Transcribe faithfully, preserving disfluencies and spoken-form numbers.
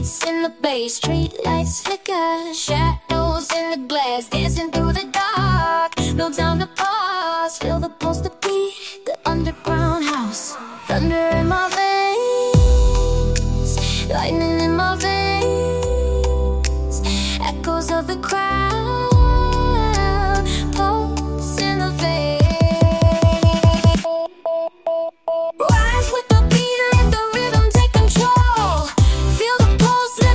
beats in the bass, street lights flicker, shadows in the glass, dancing through the dark. No time to pause, feel the pulse, the beat, the underground house. Thunder in my veins, lightning in my veins.